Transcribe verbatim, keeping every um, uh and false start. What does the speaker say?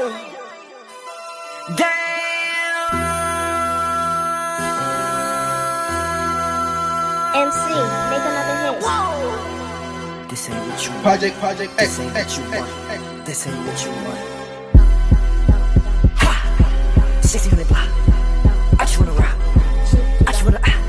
Damn. M C, make another hit. Whoa. This ain't what you want. Project, Project This X, ain't X, what you X, want. X. This ain't what you want. Ha! sixty hundred block. I just wanna rock. I just wanna. Ah.